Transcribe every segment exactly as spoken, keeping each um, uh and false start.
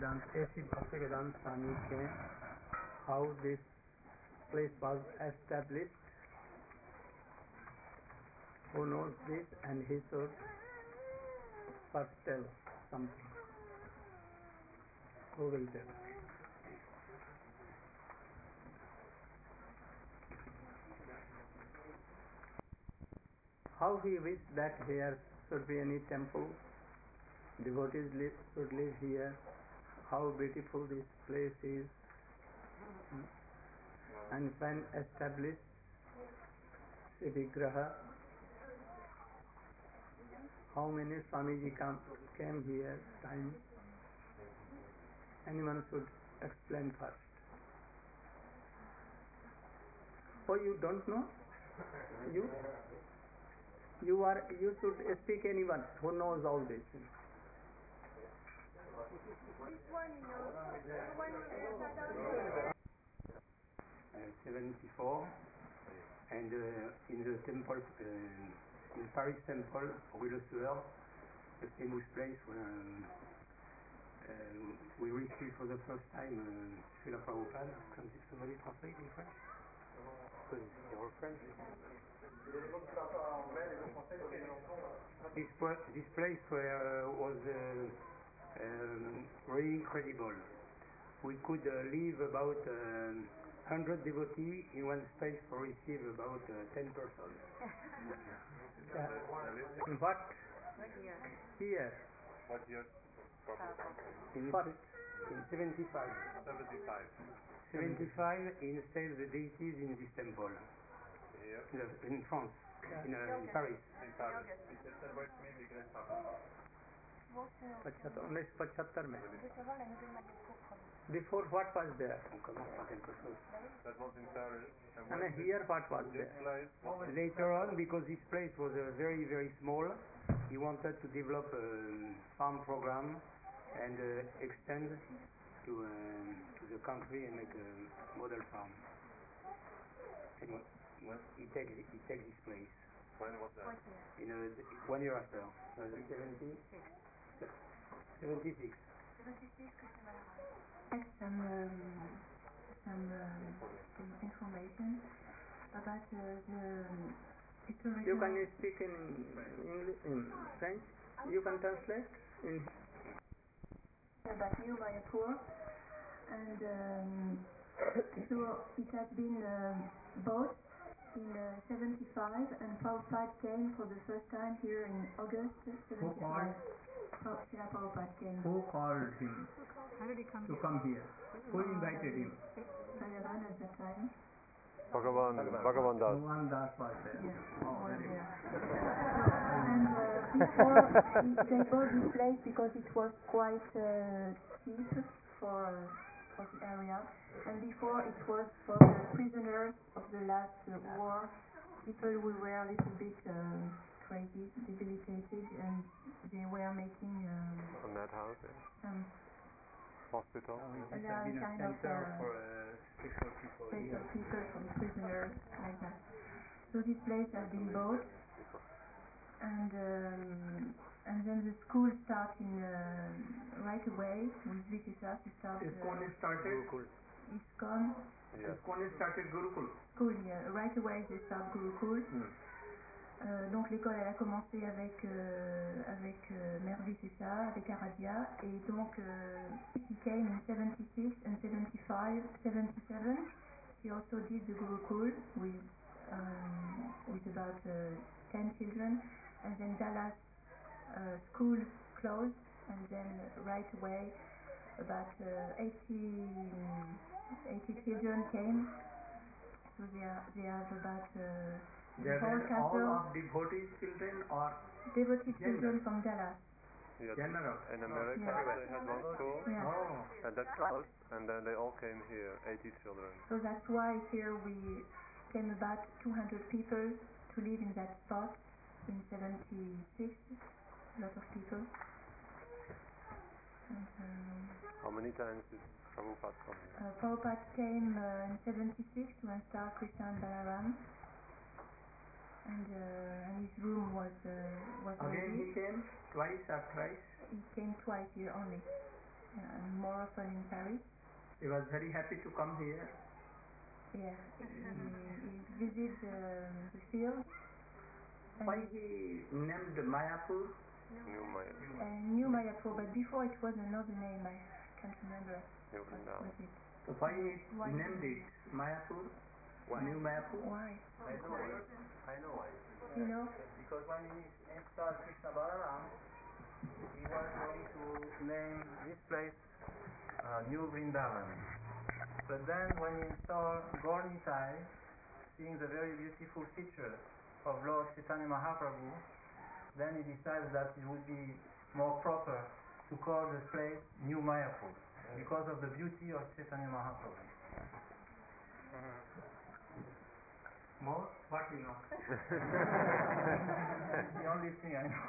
Bhaktivedanta, A C Bhaktivedanta Swami came, how this place was established. Who knows this, and he should first tell something. Who will tell? How he wished that here should be any temple, devotees live, should live here, how beautiful this place is, and when established Sri Vigraha, how many Swamiji come, came here, time, anyone should explain first. Oh, you don't know? You? You are. You should speak anyone who knows all this. Uh, seventy-four, and uh, in the temple, uh, in Paris temple, Rue Le Sueur, the famous place where uh, uh, we received for the first time uh, Srila Prabhupada. Can somebody translate in French? You're French. This, this place where, uh, was uh, um, really incredible. We could uh, live about uh, one hundred devotees in one space to receive about uh, ten persons. Yeah. What? Here. What year? In, What? in seventy-five. seventy-five. seventy-five in sale the deities in this temple. Here? In France. Yeah. In, uh, in Paris. In Paris. पचहत्तर उन्नीस पचहत्तर में. Before what was there? That was in Paris. And, And here what was this there? place was Later on, because this place was uh, very, very small, he wanted to develop a farm program and uh, extend to uh, to the country and make a model farm. And he, he, he takes he takes this place. when was that? In a, one year after, uh, seventy, seventy-six. Some um, some um, information about uh, the historical. You can speak in English, in French. You can translate in. About New Mayapur, and um, so it has been um, bought in uh, seventy-five, and Prabhupada came for the first time here in August seventy-five. Srila Prabhupada came. Who called him to come here? Who invited him? Bhagavan at that time. Bhagavan, Bhagavan Das. Bhagavan Das was there. Yes, Oh, was very there. good. And uh, before they bought this place because it was quite uh, cheap for for the area, and before it was for the prisoners of the last uh, war, people who were a little bit um, crazy, debilitated, and they were making um, A madhouse, yeah. some Hospital. It And has there are been a kind of, center uh, for uh, special people. special people for the prisoners, like that. So this place has been bought, and um, and then the school starts in uh, right away with Vikasa to start. ISKCON Uh, started. ISKCON Yes. ISKCON started Gurukul. school, yeah, right away they start Gurukul. Hmm. Euh, donc l'école elle a commencé avec euh, avec euh, Mère Vicessa, avec Aradia, et donc euh, she came in seventy-six and seventy-five, seventy-seven. She also did the Gurukul with um, with about uh, ten children, and then Dallas uh, school closed, and then right away about uh, eighty, eighty children came. So they are, they have about uh, They whole were all castle. of devotees children or Devotee General. children from Dallas. Yes. general? In America, Yeah. they had one school, Yeah. Oh, and that closed, and then they all came here, eighty children. So that's why here we came about two hundred people to live in that spot in seventy-six. A lot of people. And, um, How many times did Prabhupada come here? uh, Prabhupada came uh, in seventy-six to install Krishna and Balaram. And, uh, and his room was uh, was again ready. he came twice or thrice. He came twice here only. yeah, and more often in Paris. He was very happy to come here. Yeah, he, he visited um, the field. And Why he named Mayapur? New Mayapur. uh, New Mayapur, but before it was another name, I can't remember New what Vrindavan. was it. So why he Why named he- it Mayapur? Why? New Mayapur? Why? I know why. I know why. You know? Because when he installed Krishna Balaram, he was going to name this place uh, New Vrindavan. But then when he installed Gaur Nitai, seeing the very beautiful features of Lord Chaitanya Mahaprabhu, then he decided that it would be more proper to call the place New Mayapur because of the beauty of Chaitanya Mahaprabhu. More? What you know? The only thing I know.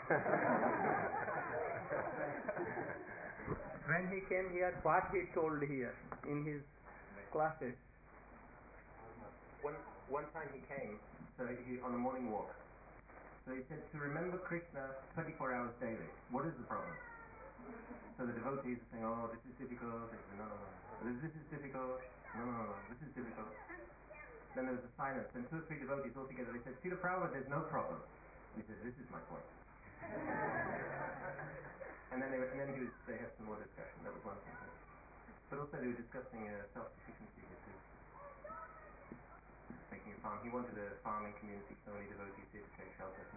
When he came here, what he told here in his classes? One, one time he came, so he, on a morning walk. So he said to remember Krishna twenty-four hours daily. What is the problem? So the devotees are saying, oh, this is difficult. He said, no, no, no. This is difficult. No, no, no, no. This is difficult. Then there was a silence. Then two or three devotees all together, they said, Srila Prabhupada, there's no problem. And he said, this is my point. and then they were, and then he was, they had some more discussion. That was one thing. But also they were discussing uh, self-sufficiency here too. Making a farm. He wanted a farming community, so many devotees here to take shelter.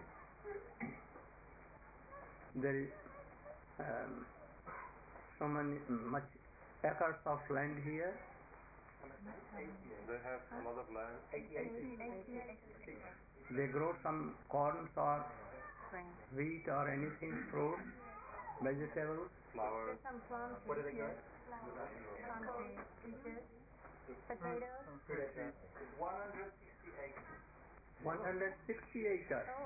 There is um, so many, much acres of land here. They have a lot of land. They grow some corns or wheat or anything, fruits, vegetables. Flowers. Some plum trees. What do they grow? Plum trees, peaches, potatoes. one hundred sixty acres. one hundred sixty acres. Oh,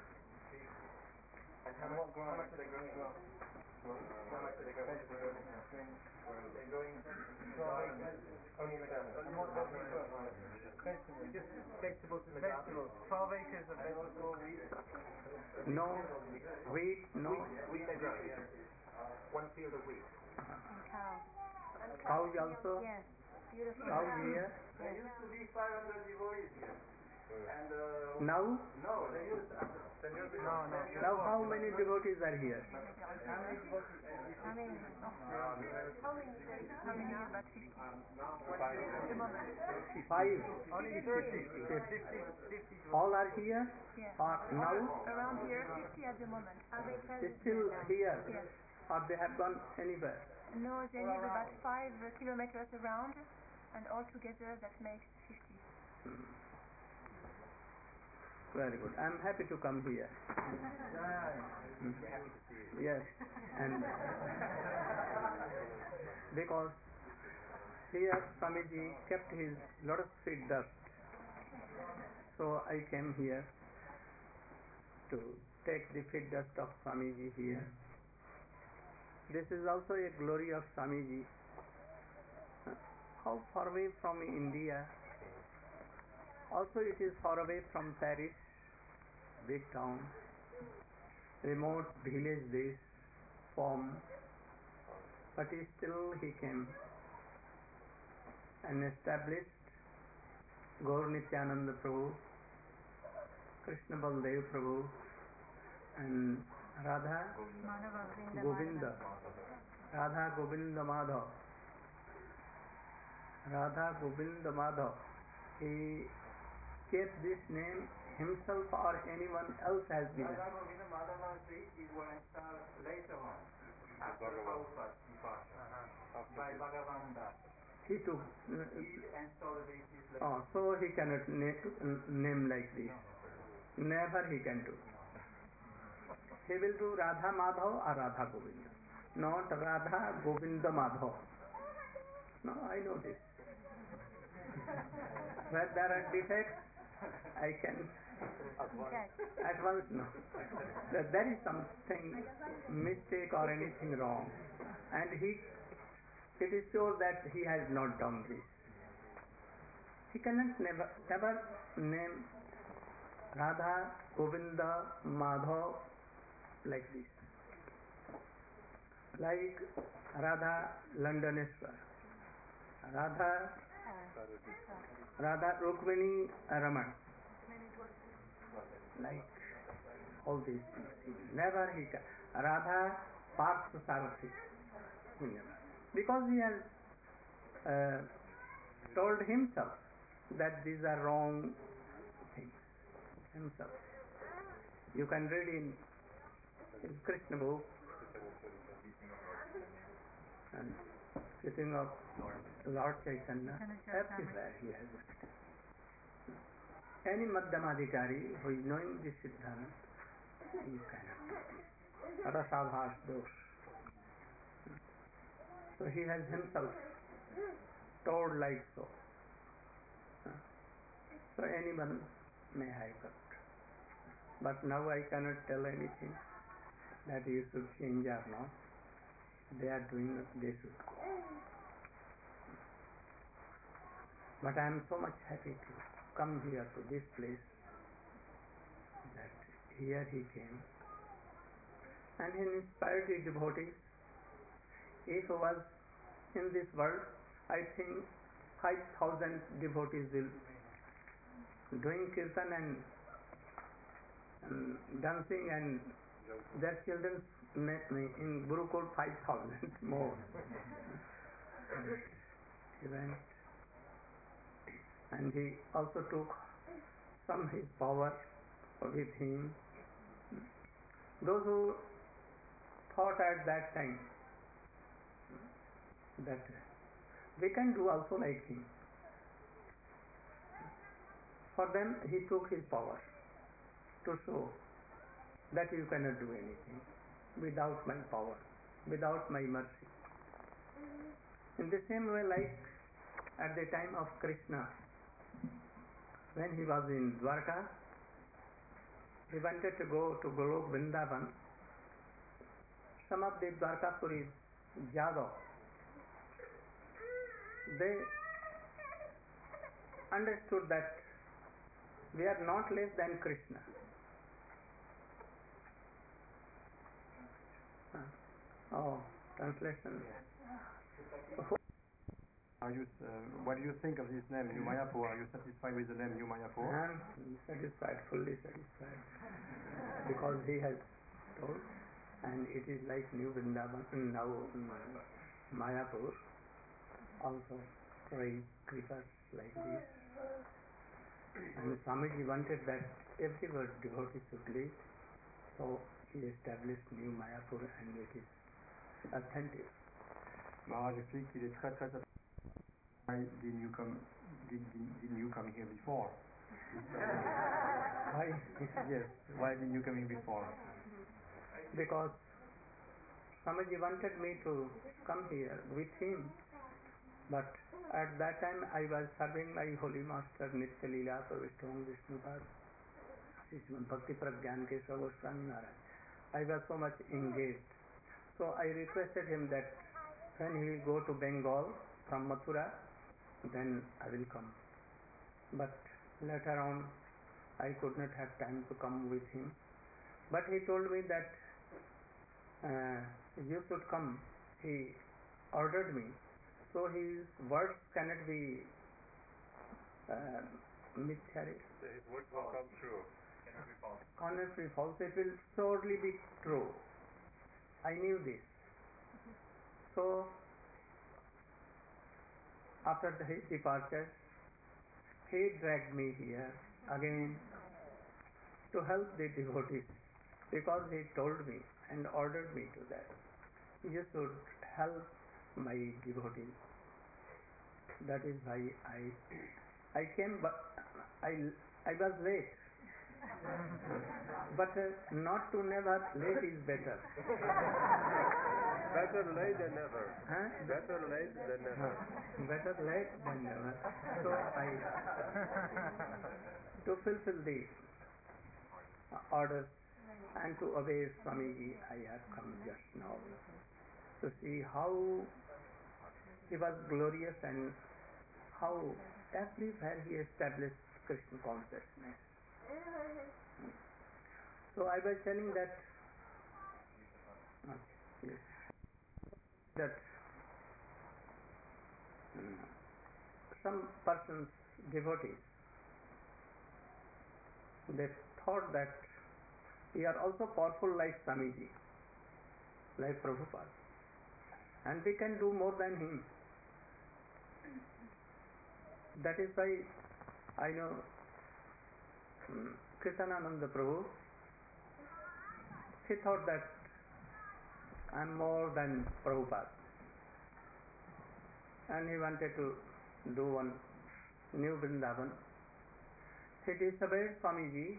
And how much, how much are they growing? How much are they growing? They're growing twelve acres only in the garden. And what are they growing? Vegetables. Just vegetables in the garden. twelve acres of vegetables. No wheat, no Wheat they're growing. One field of wheat. and cows. cows also. Yes, beautiful Cows cows. here. There used to be five hundred devotees here. And uh, Now, no, they used to. No, no. now how many devotees are here? How many devotees? How many? How many? How many? About fifty. At the moment. Five. Only Fifty. fifty. All are here. Yeah. Or now Around here, fifty at the moment. Are they present still here now? here, Yes. or they have gone anywhere? No, they live about five uh, kilometers around, and altogether that makes fifty. Very good. I'm happy to come here. Mm. Yes, and because here Swamiji kept his lotus feet dust, so I came here to take the feet dust of Swamiji here. This is also a glory of Swamiji. How far away from India? Also it is far away from Paris, big town, remote village this form, but he still he came and established Gaur Nityananda Prabhu, Krishna Baldev Prabhu and Radha Madhava, Vrinda, Govinda, Radha Govinda Madhav, Radha Govinda Madhav. He kept this name himself or anyone else has given. Radha Govinda Madhava is were installed later on, after Prabhupada's departure, by Bhagavan Das. He took, uh, He installed it later. oh, so he cannot na- name like this. Never he can do. He will do Radha Madhav or Radha Govinda, not Radha Govinda Madhav. No, I know this. Where there are defects, I can at once know that there is something mistake or anything wrong, and he it is sure that he has not done this. He cannot never never name Radha Govinda Madhav like this. like Radha Londoneshwar, Radha Radha Rukmini Raman, like all these things. Never he can. Radha Partha Sarathi. Because he has uh, told himself that these are wrong things. Himself. You can read in, in Krishna book. And sitting of Lord Chaitanya, everywhere he has it. Any Madhyamadhikari who is knowing this Siddhanta, you cannot do this. Rasabhas dosh. So he has himself told like so. So anyone may have got. But now I cannot tell anything that you should change or not. They are doing it, they should go. But I am so much happy to come here to this place, that here he came and he inspired the devotees. If I was in this world, I think five thousand devotees will doing kirtan and, and dancing, and their children in Gurukul five thousand more. He went and he also took some his power with him. Those who thought at that time that we can do also like him, for them he took his power to show that you cannot do anything without my power, without my mercy. In the same way, like at the time of Krishna, when he was in Dwarka, he wanted to go to Golok Vrindavan. Some of the Dwarkapuris, Jadava, they understood that we are not less than Krishna. Oh, translation. Are you, uh, what do you think of this name, New Mayapur? Are you satisfied with the name New Mayapur? I am satisfied, fully satisfied, because he has told, and it is like New Vrindavan, now um, Mayapur, also praise Kripas like this. And Swamiji wanted that everywhere devotees should live, so he established New Mayapur, and it is authentic. Maharaj explique qu'il est très très satisfait. Why didn't you come? Did, did, didn't you come here before? Why? Yes. Why didn't you come here before? Because Swamiji wanted me to come here with him, but at that time I was serving my Holy Master Nitya Leela Pravishtam Vishnupad, Sri Bhakti Pragyan Kesava Goswami Maharaj. I was so much engaged. So I requested him that when he will go to Bengal from Mathura, then I will come. But later on, I could not have time to come with him. But he told me that uh, you should come. He ordered me. So his words cannot be uh, mithya. His words will come true. Cannot be false. It will surely be true. I knew this. So after his departure, he dragged me here again to help the devotees, because he told me and ordered me to that. You should help my devotees. That is why I I came, but I I was late. But uh, not to never, late is better. Better late than never. Huh? Better late than never. Better late than never. So I, to fulfill the orders and to obey Swamiji, I have come just now to see how he was glorious and how everywhere he established Krishna consciousness. So I was telling that. Okay, yes. that mm, some persons, devotees, they thought that we are also powerful like Swamiji, like Prabhupada, and we can do more than him. That is why I know um, Krishnananda Prabhu, he thought that I am more than Prabhupada, and he wanted to do one new Vrindavan. He disobeyed Swamiji.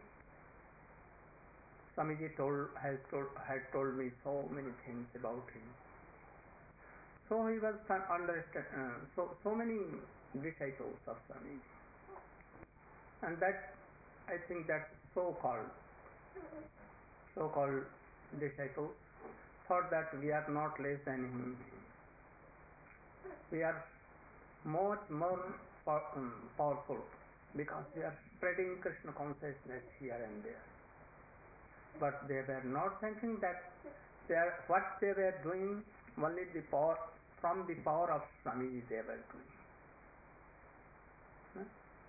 Swamiji told, has told, had told me so many things about him. So he was understand, uh, so so many disciples of Swamiji, and that I think that so-called so-called disciples thought that we are not less than him. We are much more pow- um, powerful because we are spreading Krishna consciousness here and there. But they were not thinking that they are, what they were doing only the power from the power of Swamiji they were doing. Huh?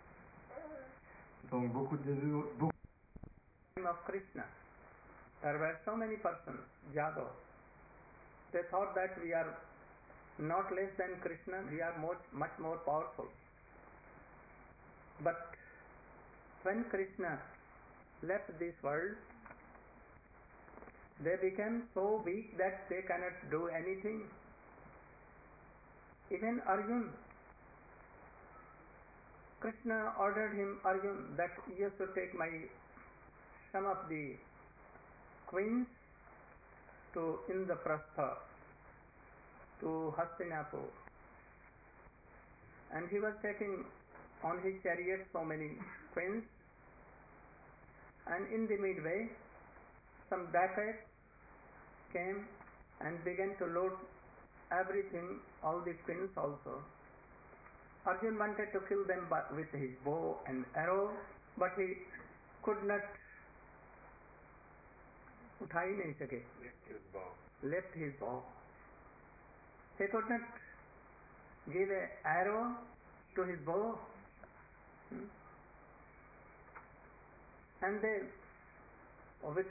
Donc beaucoup de beaucoup Of Krishna, there were so many persons, Jadava. They thought that we are not less than Krishna, we are much, much more powerful. But when Krishna left this world, they became so weak that they cannot do anything. Even Arjun, Krishna ordered him, Arjun, that you should take my some of the queens to Indraprastha, to Hastinapur, and he was taking on his chariot so many queens, and in the midway some dacoits came and began to loot everything, all the queens also. Arjun wanted to kill them with his bow and arrow, but he could not उठा ही नहीं सके, left his bow. He could not give an arrow to his bow. Hmm. And they, with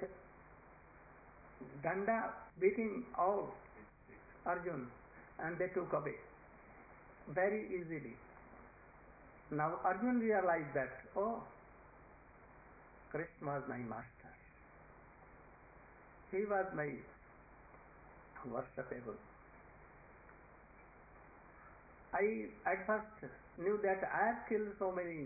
danda beating out Arjun, and they took away very easily. Now Arjun realized that, oh, Krishna was my master. He was my worshipable. I at first knew that I have killed so many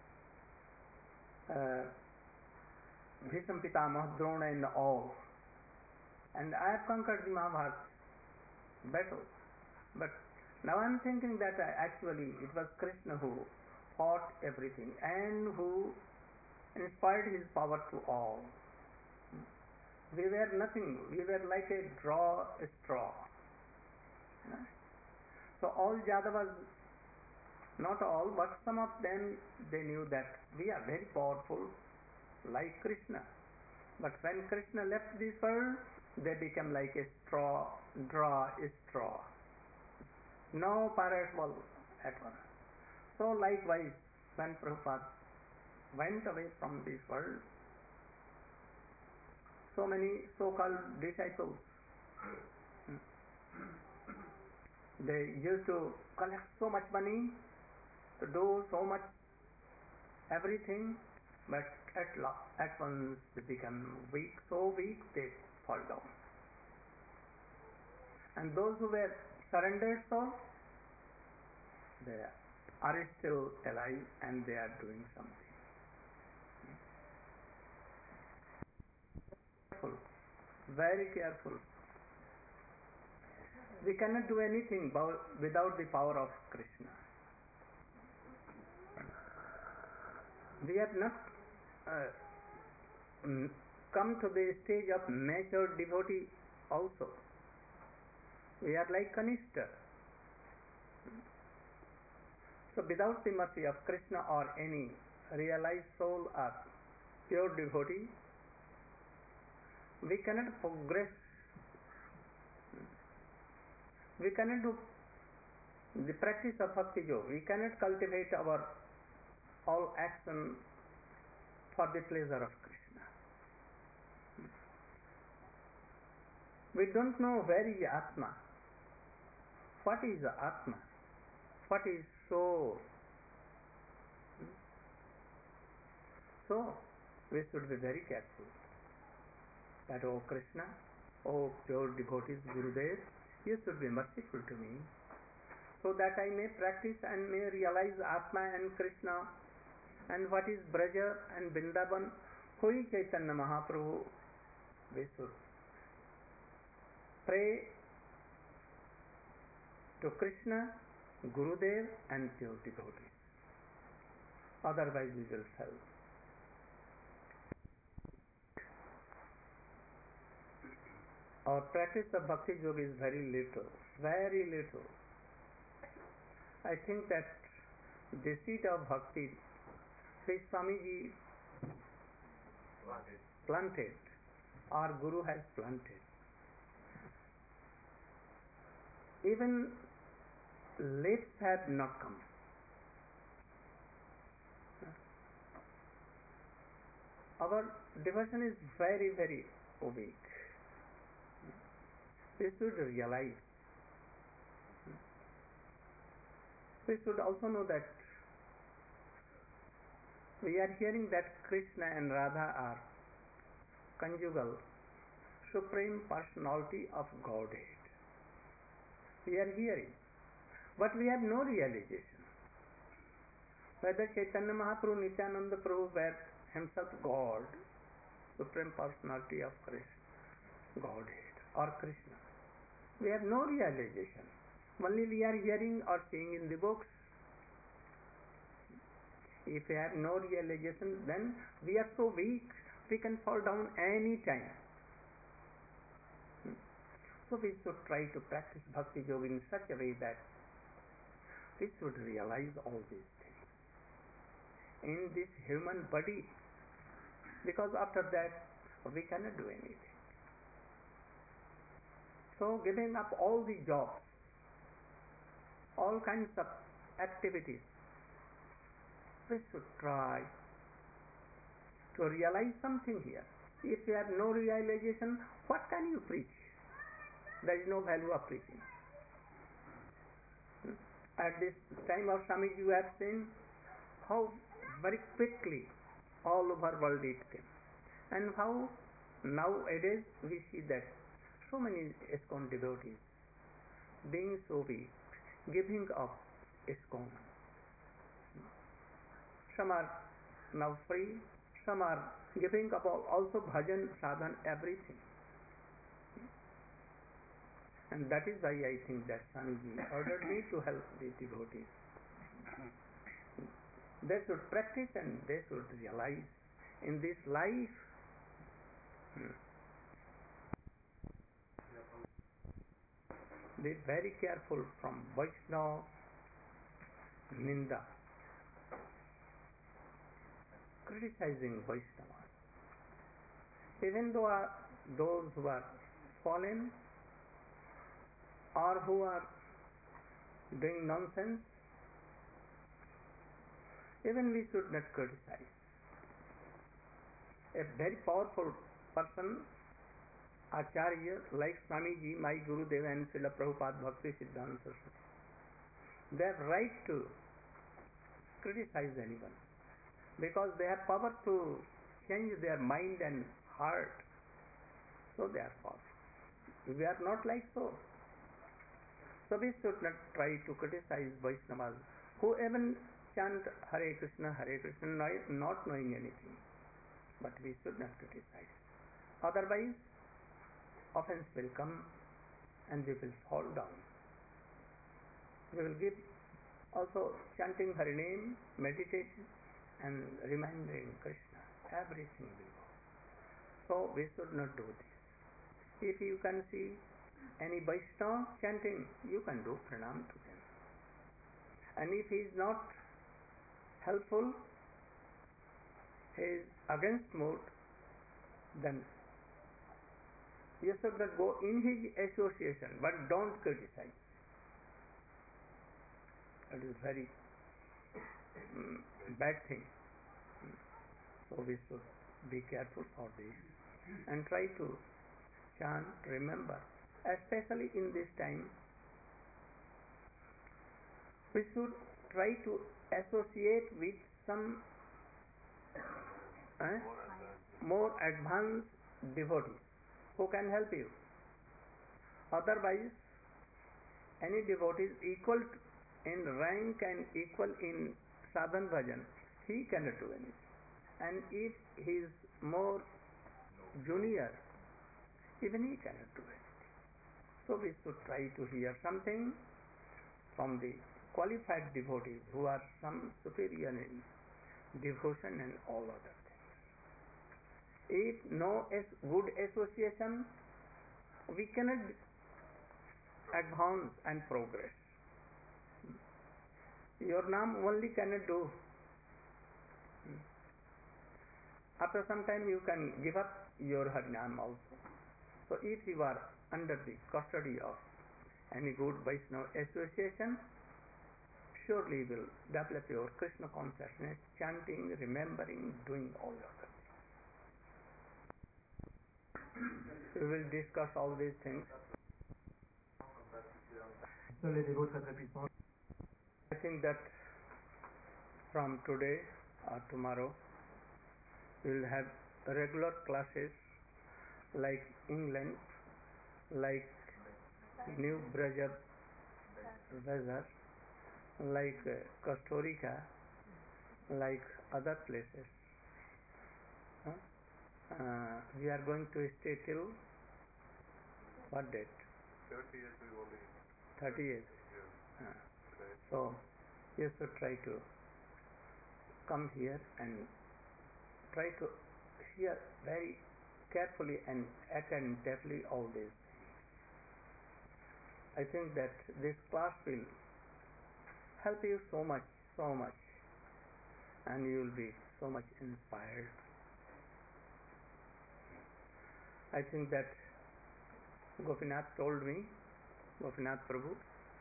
uh, Bhishma Pitamah, Drona and all, and I have conquered the Mahabharata battle. But now I am thinking that I, actually it was Krishna who fought everything and who inspired his power to all. We were nothing. We were like a draw a straw. So all Jadavas, not all, but some of them, they knew that we are very powerful, like Krishna. But when Krishna left this world, they became like a straw, draw a straw. No powerful at all. So likewise, when Prabhupada went away from this world, so many so-called disciples, they used to collect so much money to do so much everything, but at last, at once they become weak, so weak they fall down. And those who were surrendered souls, they are still alive and they are doing something. Careful, very careful. We cannot do anything without the power of Krishna. We have not uh, come to the stage of matured devotee also. We are like Kanishta. So without the mercy of Krishna or any realized soul or pure devotee, we cannot progress. We cannot do the practice of Bhakti Yoga. We cannot cultivate our all action for the pleasure of Krishna. We don't know where is Atma. What is Atma? What is soul? So, we should be very careful that, O Krishna, O pure devotees, Gurudev, you should be merciful to me, so that I may practice and may realize Atma and Krishna, and what is Braja and Vrindavan, who is Chaitanya Mahaprabhu. We should pray to Krishna, Gurudev and pure devotees. Otherwise we will fail. Our practice of Bhakti Yoga is very little, very little. I think that the seed of Bhakti, Sri Swamiji planted, our Guru has planted. Even leaves have not come. Our devotion is very, very weak. We should realize. We should also know that we are hearing that Krishna and Radha are conjugal, supreme personality of Godhead. We are hearing, but we have no realization whether Chaitanya Mahaprabhu, Nityananda Prabhu were himself God, supreme personality of Krishna, Godhead or Krishna. We have no realization. Only we are hearing or seeing in the books. If we have no realization, then we are so weak, we can fall down any time. So we should try to practice Bhakti Yoga in such a way that we should realize all these things in this human body, because after that we cannot do anything. So giving up all the jobs, all kinds of activities, we should try to realize something here. If you have no realization, what can you preach? There is no value of preaching. At this time of Swamiji, you have seen how very quickly all over world it came, and how nowadays we see that so many ISKCON devotees being so weak, giving up ISKCON. Some are now free, some are giving up also bhajan, sadhan, everything. And that is why I think that Swamiji ordered me to help the devotees. They should practice and they should realize in this life. Hmm. Be very careful from Vaishnava Ninda, criticizing Vaishnavas. Even though are those who are fallen or who are doing nonsense, even we should not criticize. A very powerful person, Acharya, like Swamiji, my Gurudev and Srila Prabhupada Bhakti Siddhanta Saraswati, they have right to criticize anyone because they have power to change their mind and heart. So they are powerful. We are not like so. So we should not try to criticize Vaishnavas who even chant Hare Krishna, Hare Krishna, not knowing anything. But we should not criticize. Otherwise, offense will come and we will fall down. We will give also chanting Hare name, meditation and remembering Krishna. Everything will go. So we should not do this. If you can see any Vaishnava chanting, you can do pranam to them. And if he is not helpful, he is against mood, then you should not go in his association, but don't criticize. It is very um, bad thing. So we should be careful for this and try to chant, remember, especially in this time. We should try to associate with some eh, more advanced devotees who can help you. Otherwise, any devotee is equal in rank and equal in sadhan bhajan, he cannot do anything. And if he is more junior, even he cannot do anything. So we should try to hear something from the qualified devotees who are some superior in devotion and all other things. If no good association, we cannot advance and progress. Your naam only cannot do. After some time you can give up your Harinam also. So if you are under the custody of any good Vaishnava association, surely you will develop your Krishna consciousness, chanting, remembering, doing all other things. We will discuss all these things. Seuls les dévots très très puissants. I think that from today or tomorrow we will have regular classes like England, like New Braja Bazaar, like uh, Costa Rica, like other places. Huh? Uh, we are going to stay till what date? thirty years we will leave. thirty years. Yeah. Uh, so you should try to come here and try to hear very carefully and attentively all these things. I think that this class will help you so much, so much, and you will be so much inspired. I think that Gopinath told me, Gopinath Prabhu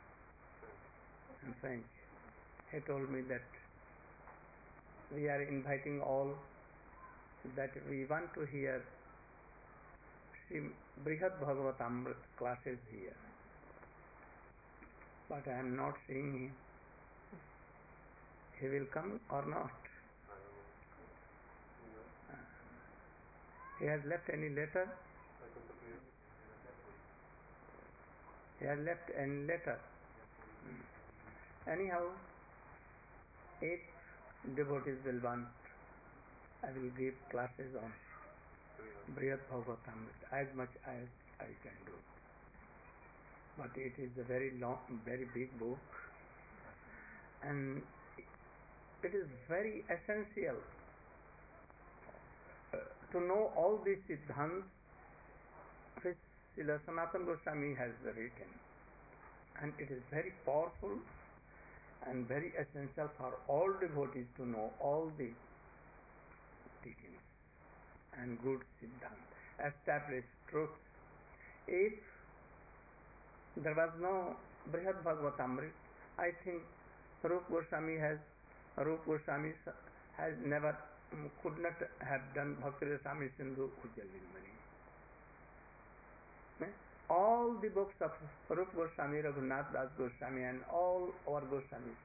in French, he told me that we are inviting all, that we want to hear Sri Brihad Bhagavatamrit classes here. But I am not seeing him. He will come or not? Uh, he has left any letter? He has left any letter. Hmm. Anyhow, eight devotees will want. I will give classes on Brihad Bhagavatamrit as much as I can do. But it is a very long, very big book, and it is very essential uh, to know all these siddhants which Srila Sanatana Goswami has written, and it is very powerful and very essential for all devotees to know all these teachings and good siddhanta, established truths. If there was no Brihad Bhagavatamrit, I think Rupa Goswami has Rupa Goswami has never could not have done Bhakti Rasami Sindhu Ujjalinmani. All the books of Rupa Goswami, Raghunath Das Goswami, and all our Goswamis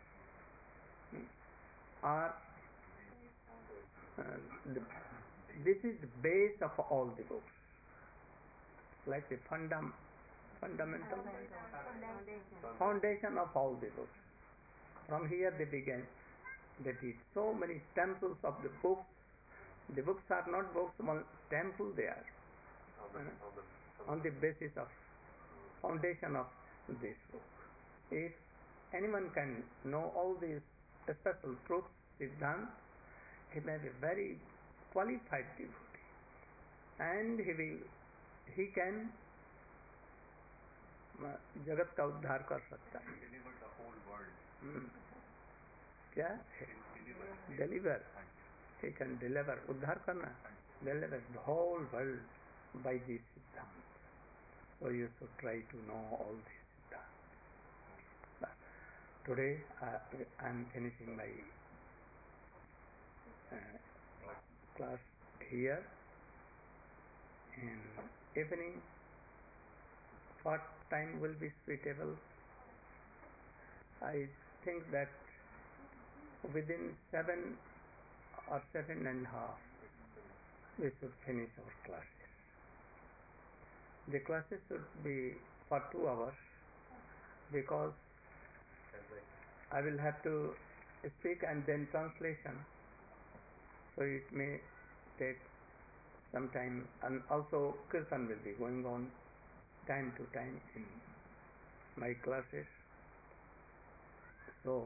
are uh, the, this is the base of all the books, like the fundam, fundamental foundation of all the books. From here they began. They did so many temples of the books. The books are not books, one temple they are. On the, on the, on the basis of foundation of this book. If anyone can know all these special truths, siddhant, he may be very qualified devotee, and he will, he can जगत का उद्धार कर सकता है. deliver the whole world. hmm. क्या? Deliver. He can deliver. उद्धार करना. Deliver the whole world by this siddhant. So you should try to know all this siddhant. today uh, I'm finishing my uh, class here. In evening, what time will be suitable? I think that within seven or seven and a half we should finish our classes. The classes should be for two hours because I will have to speak and then translation, so it may take some time, and also kirtan will be going on time to time in my classes. So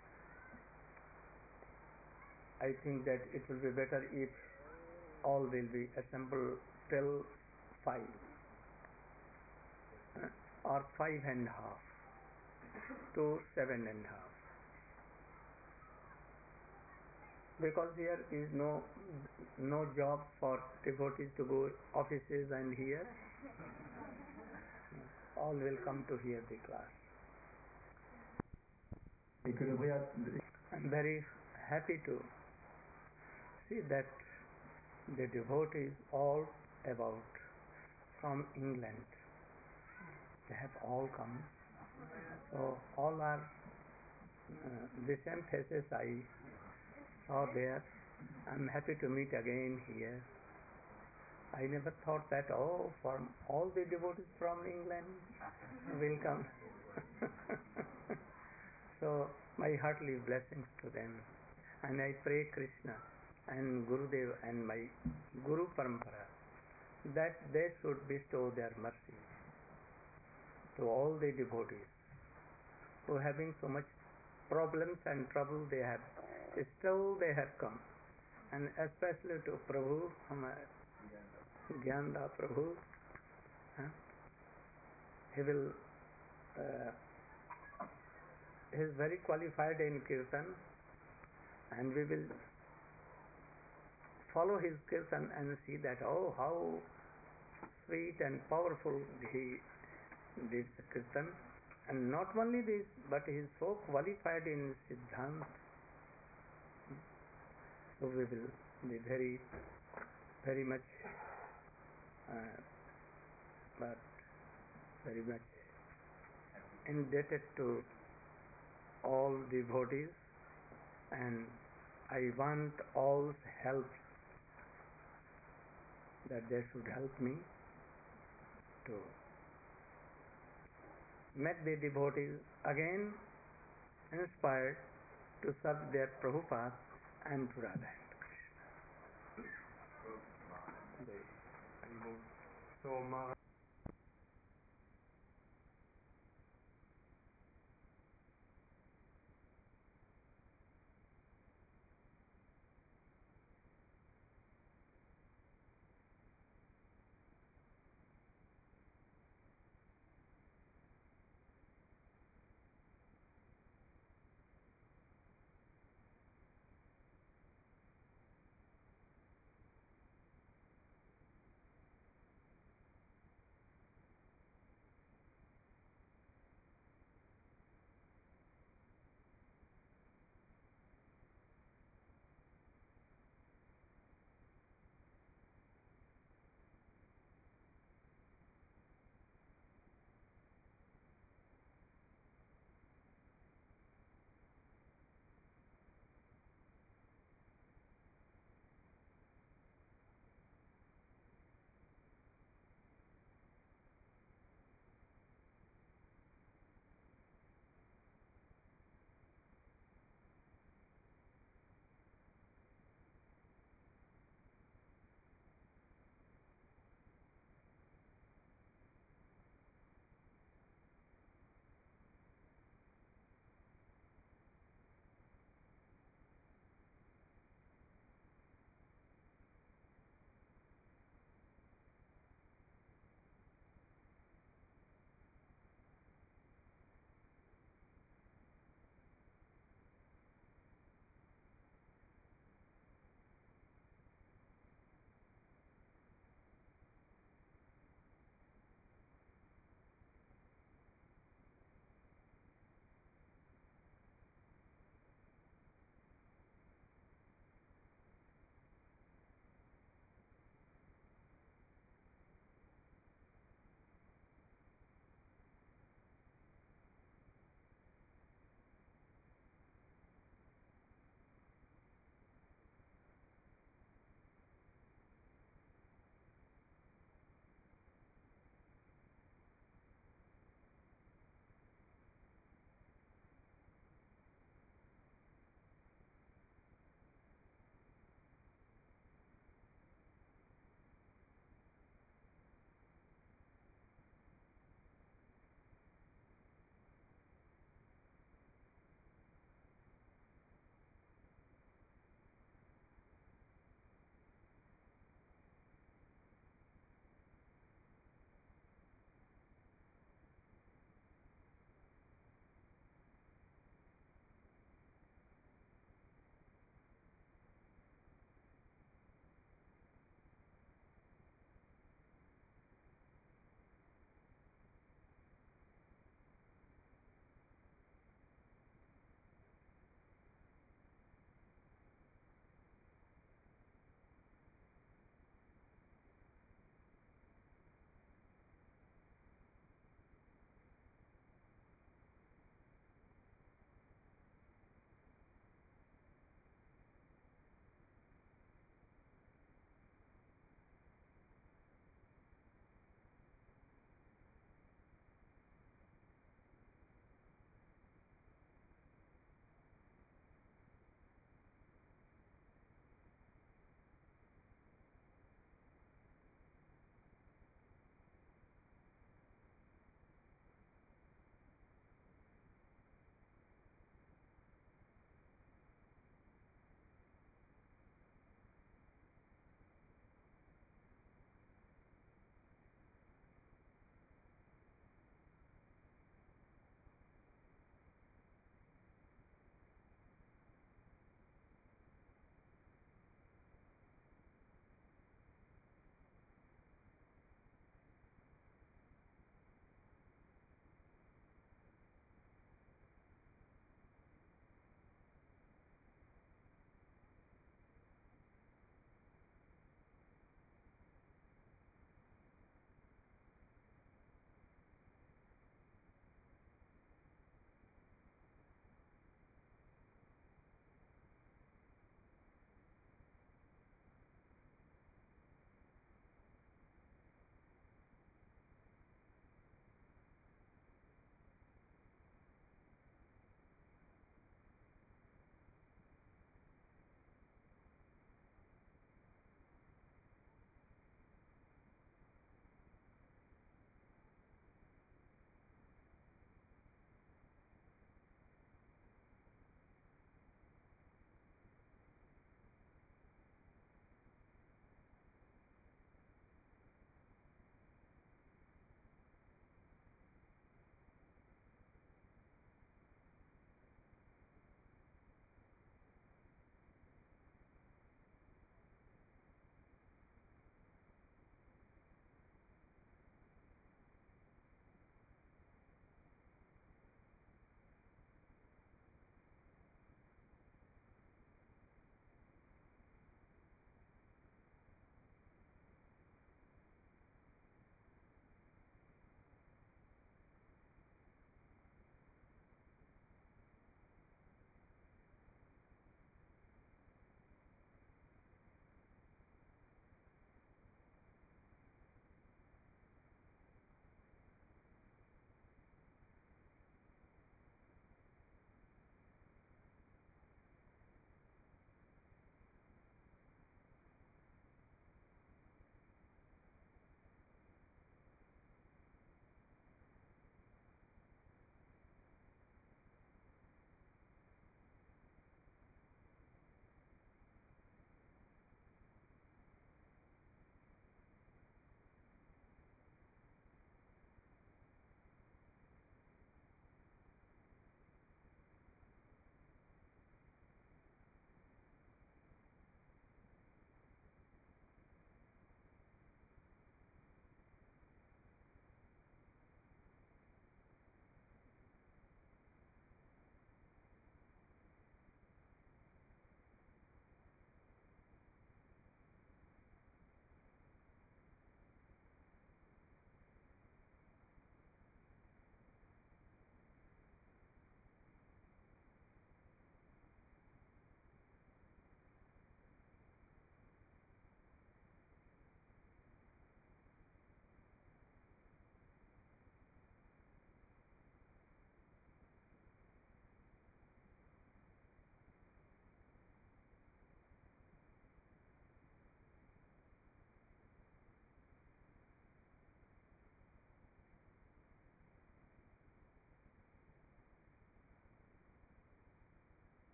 I think that it will be better if all will be assembled till five uh, or five and a half to seven and a half, because here is no no job for devotees to go offices, and here all will come to hear the class. Et que le vrai, I'm very happy to see that the devotees all about from England, they have all come. So all are uh, the same faces I saw there. I'm happy to meet again here. I never thought that, oh, from all the devotees from England will come. So my heartily blessings to them, and I pray Krishna and Gurudev and my Guru Parampara that they should bestow their mercy to all the devotees who are having so much problems and trouble. They have still they have come, and especially to Prabhu, Gyanda Prabhu. Huh? He will uh, he is very qualified in kirtan, and we will follow his kirtan and see that, oh, how sweet and powerful he did the kirtan. And not only this, but he is so qualified in Siddhanta. So we will be very, very much, uh, but very much indebted to all devotees, and I want all help, that they should help me to make the devotees again inspired to serve their Prabhupada and to Radha and Krishna. So, Maharaj,